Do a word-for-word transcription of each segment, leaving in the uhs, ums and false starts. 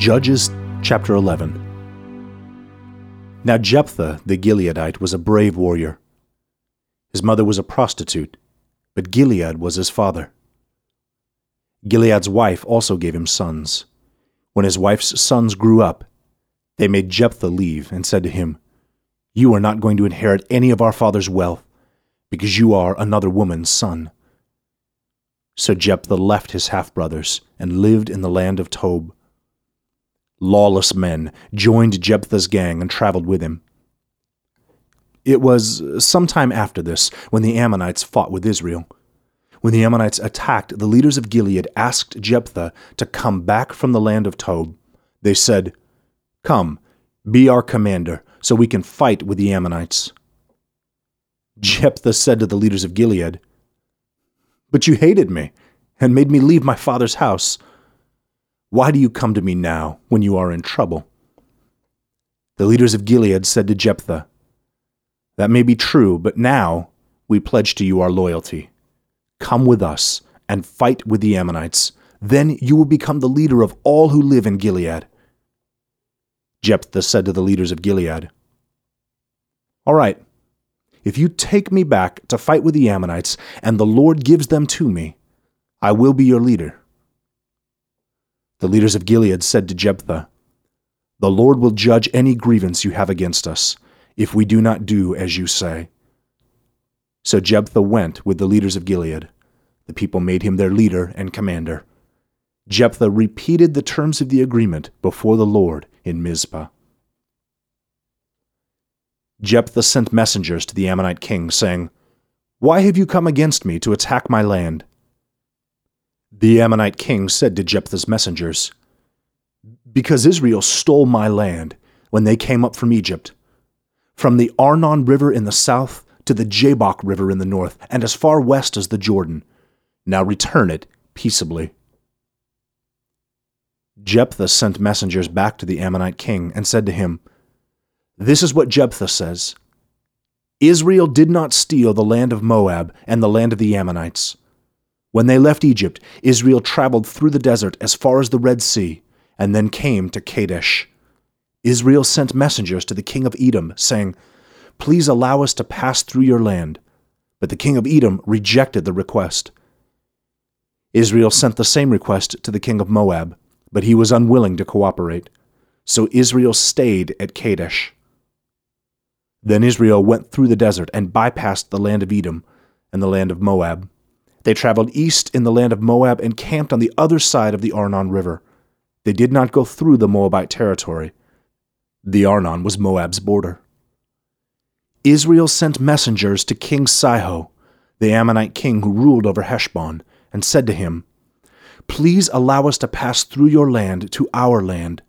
Judges chapter eleven. Now Jephthah the Gileadite was a brave warrior. His mother was a prostitute, but Gilead was his father. Gilead's wife also gave him sons. When his wife's sons grew up, they made Jephthah leave and said to him, "You are not going to inherit any of our father's wealth, because you are another woman's son." So Jephthah left his half-brothers and lived in the land of Tob. Lawless men joined Jephthah's gang and traveled with him. It was some time after this when the Ammonites fought with Israel. When the Ammonites attacked, the leaders of Gilead asked Jephthah to come back from the land of Tob. They said, "Come, be our commander, so we can fight with the Ammonites." Jephthah said to the leaders of Gilead, "But you hated me and made me leave my father's house. Why do you come to me now when you are in trouble?" The leaders of Gilead said to Jephthah, "That may be true, but now we pledge to you our loyalty. Come with us and fight with the Ammonites. Then you will become the leader of all who live in Gilead." Jephthah said to the leaders of Gilead, "All right, if you take me back to fight with the Ammonites and the Lord gives them to me, I will be your leader." The leaders of Gilead said to Jephthah, "The Lord will judge any grievance you have against us, if we do not do as you say." So Jephthah went with the leaders of Gilead. The people made him their leader and commander. Jephthah repeated the terms of the agreement before the Lord in Mizpah. Jephthah sent messengers to the Ammonite king, saying, "Why have you come against me to attack my land?" The Ammonite king said to Jephthah's messengers, "Because Israel stole my land when they came up from Egypt, from the Arnon River in the south to the Jabbok River in the north, and as far west as the Jordan. Now return it peaceably." Jephthah sent messengers back to the Ammonite king and said to him, "This is what Jephthah says. Israel did not steal the land of Moab and the land of the Ammonites. When they left Egypt, Israel traveled through the desert as far as the Red Sea, and then came to Kadesh. Israel sent messengers to the king of Edom, saying, 'Please allow us to pass through your land.' But the king of Edom rejected the request. Israel sent the same request to the king of Moab, but he was unwilling to cooperate. So Israel stayed at Kadesh. Then Israel went through the desert and bypassed the land of Edom and the land of Moab. They traveled east in the land of Moab and camped on the other side of the Arnon River. They did not go through the Moabite territory. The Arnon was Moab's border. Israel sent messengers to King Sihon, the Ammonite king who ruled over Heshbon, and said to him, "Please allow us to pass through your land to our land."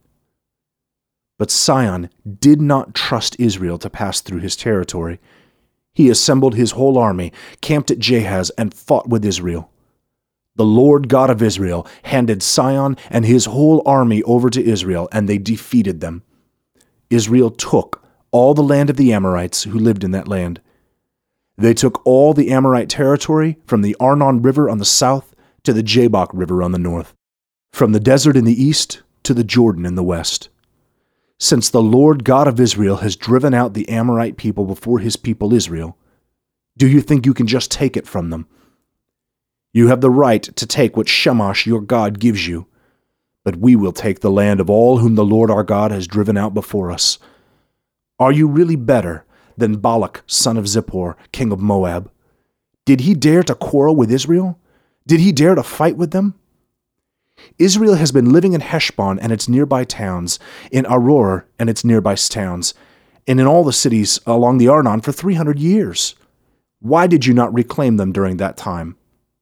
But Sihon did not trust Israel to pass through his territory. He assembled his whole army, camped at Jahaz, and fought with Israel. The Lord God of Israel handed Sihon and his whole army over to Israel, and they defeated them. Israel took all the land of the Amorites who lived in that land. They took all the Amorite territory from the Arnon River on the south to the Jabbok River on the north, from the desert in the east to the Jordan in the west. Since the Lord God of Israel has driven out the Amorite people before his people Israel, do you think you can just take it from them? You have the right to take what Chemosh your God gives you, but we will take the land of all whom the Lord our God has driven out before us. Are you really better than Balak, son of Zippor, king of Moab? Did he dare to quarrel with Israel? Did he dare to fight with them? Israel has been living in Heshbon and its nearby towns, in Aroer and its nearby towns, and in all the cities along the Arnon for three hundred years. Why did you not reclaim them during that time?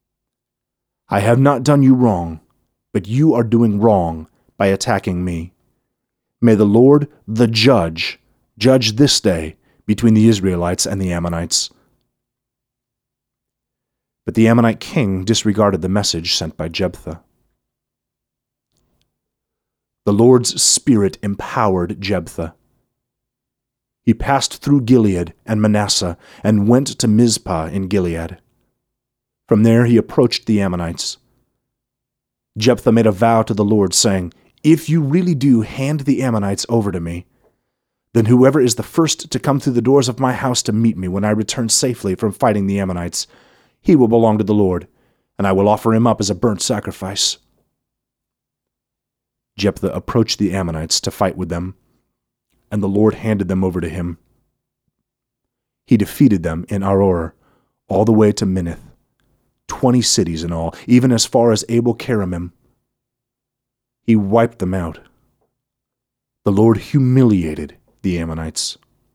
I have not done you wrong, but you are doing wrong by attacking me. May the Lord, the judge, judge this day between the Israelites and the Ammonites." But the Ammonite king disregarded the message sent by Jephthah. The Lord's Spirit empowered Jephthah. He passed through Gilead and Manasseh and went to Mizpah in Gilead. From there he approached the Ammonites. Jephthah made a vow to the Lord, saying, if you really do hand the Ammonites over to me, then whoever is the first to come through the doors of my house to meet me when I return safely from fighting the Ammonites, he will belong to the Lord, and I will offer him up as a burnt sacrifice." Jephthah approached the Ammonites to fight with them, and the Lord handed them over to him. He defeated them in Aroer, all the way to Minnith, twenty cities in all, even as far as Abel-keramim. He wiped them out. The Lord humiliated the Ammonites.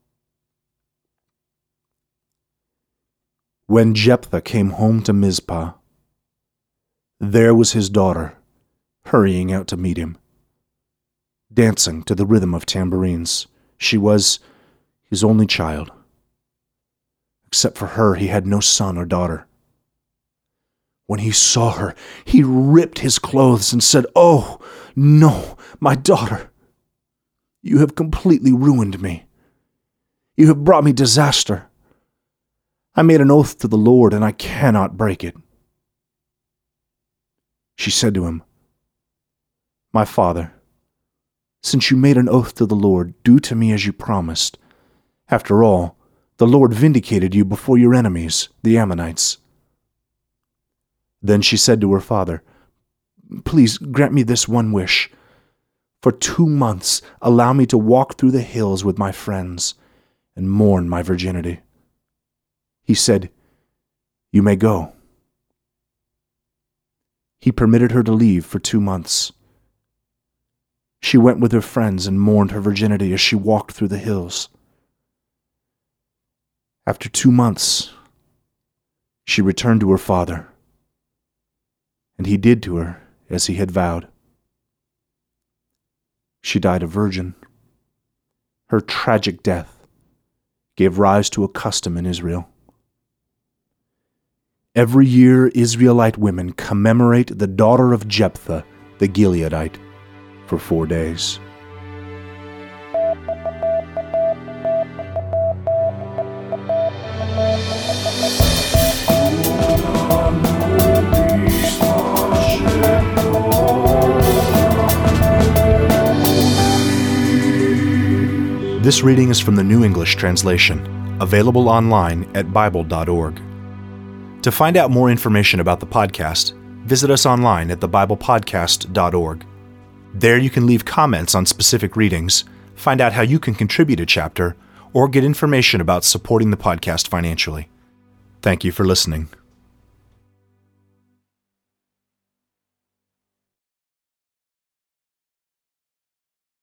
When Jephthah came home to Mizpah, there was his daughter, hurrying out to meet him, dancing to the rhythm of tambourines. She was his only child. Except for her, he had no son or daughter. When he saw her, he ripped his clothes and said, "Oh, no, my daughter! You have completely ruined me. You have brought me disaster. I made an oath to the Lord, and I cannot break it." She said to him, "My father, since you made an oath to the Lord, do to me as you promised. After all, the Lord vindicated you before your enemies, the Ammonites." Then she said to her father, "Please grant me this one wish. For two months allow me to walk through the hills with my friends and mourn my virginity." He said, "You may go." He permitted her to leave for two months. She went with her friends and mourned her virginity as she walked through the hills. After two months, she returned to her father, and he did to her as he had vowed. She died a virgin. Her tragic death gave rise to a custom in Israel. Every year, Israelite women commemorate the daughter of Jephthah, the Gileadite, for four days. This reading is from the New English Translation, available online at bible dot org. To find out more information about the podcast, visit us online at the bible podcast dot org. There you can leave comments on specific readings, find out how you can contribute a chapter, or get information about supporting the podcast financially. Thank you for listening.